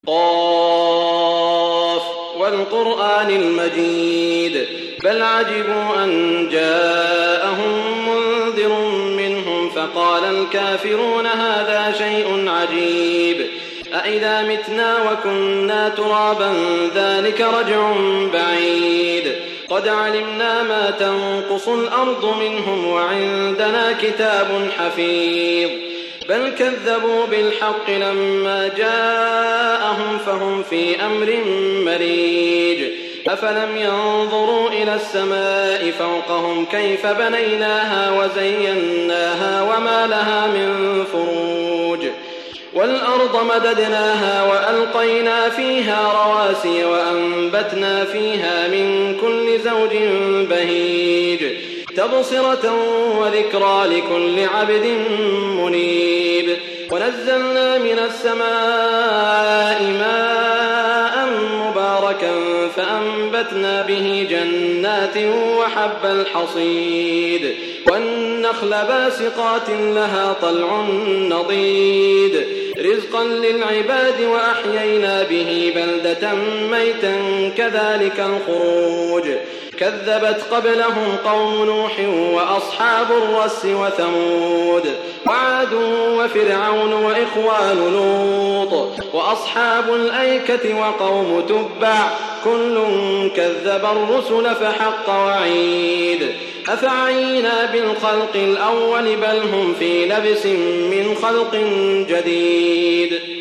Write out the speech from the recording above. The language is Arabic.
قاف والقرآن المجيد بل عجبوا أن جاءهم منذر منهم فقال الكافرون هذا شيء عجيب أإذا متنا وكنا ترابا ذلك رجع بعيد قد علمنا ما تنقص الأرض منهم وعندنا كتاب حفيظ بل كذبوا بالحق لما جاءهم فهم في أمر مريج أفلم ينظروا إلى السماء فوقهم كيف بنيناها وزيناها وما لها من فروج والأرض مددناها وألقينا فيها رواسي وأنبتنا فيها من كل زوج بهيج تبصرة وذكرى لكل عبد منيب ونزلنا من السماء ماء مباركا فأنبتنا به جنات وحب الحصيد والنخل باسقات لها طلع نضيد رزقا للعباد وأحيينا به بلدة ميتا كذلك الخروج كذبت قبلهم قوم نوح وأصحاب الرس وثمود وعاد وفرعون وإخوان لوط وأصحاب الأيكة وقوم تبع كل كذب الرسل فحق وعيد أفعينا بالخلق الأول بل هم في لبس من خلق جديد